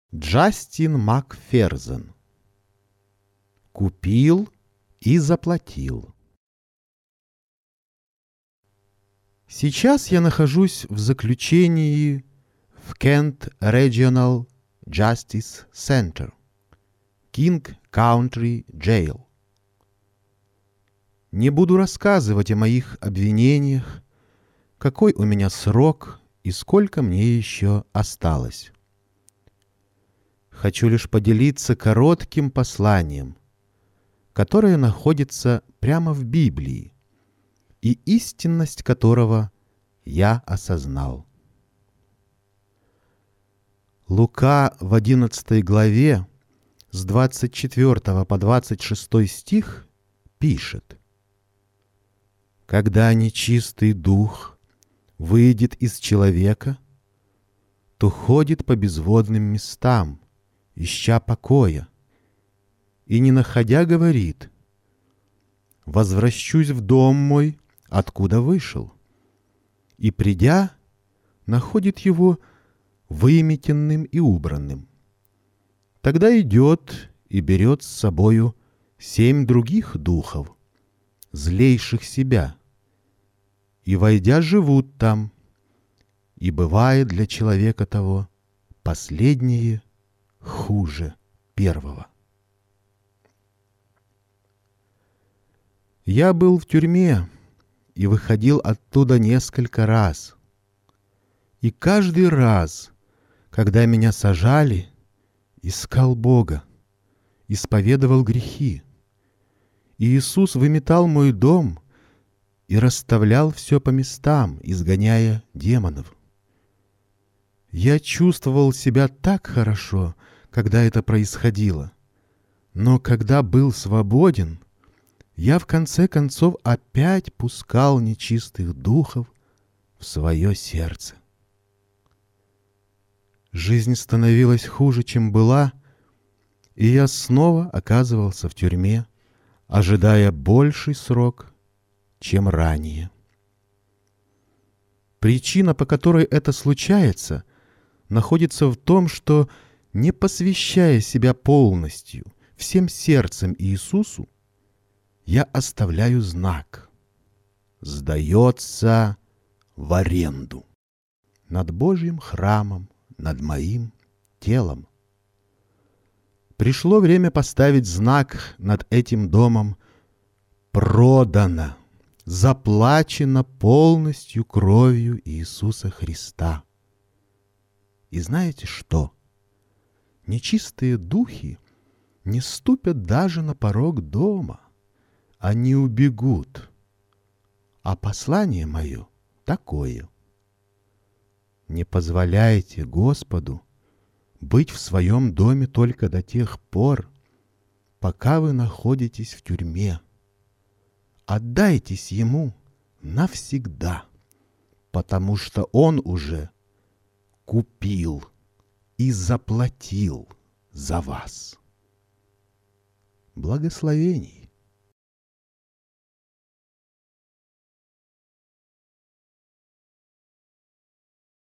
Джастин Макферсон. Купил и заплатил. Сейчас я нахожусь в заключении в Kent Regional Justice Center, King Country Jail. Не буду рассказывать о моих обвинениях, какой у меня срок и сколько мне еще осталось. Хочу лишь поделиться коротким посланием, которое находится прямо в Библии, и истинность которого я осознал. Лука в 11 главе с 24 по 26 стих пишет: «Когда нечистый дух выйдет из человека, то ходит по безводным местам, ища покоя, и, не находя, говорит: возвращусь в дом мой, откуда вышел. И, придя, находит его выметенным и убранным. Тогда идет и берет с собою 7 других духов, злейших себя, и, войдя, живут там, и бывает для человека того последнее хуже первого». Я был в тюрьме и выходил оттуда несколько раз. И каждый раз, когда меня сажали, искал Бога, исповедовал грехи. И Иисус выметал мой дом и расставлял все по местам, изгоняя демонов. Я чувствовал себя так хорошо, когда это происходило. Но когда был свободен, я в конце концов опять пускал нечистых духов в свое сердце. Жизнь становилась хуже, чем была, и я снова оказывался в тюрьме, ожидая больший срок, чем ранее. Причина, по которой это случается, находится в том, что, не посвящая себя полностью, всем сердцем Иисусу, я оставляю знак: «Сдается в аренду» над Божьим храмом, над моим телом. Пришло время поставить знак над этим домом: «Продано, заплачено полностью кровью Иисуса Христа». И знаете что? Нечистые духи не ступят даже на порог дома. Они убегут. А послание мое такое: не позволяйте Господу быть в своем доме только до тех пор, пока вы находитесь в тюрьме. Отдайтесь Ему навсегда, потому что Он уже купил и заплатил за вас. Благословений.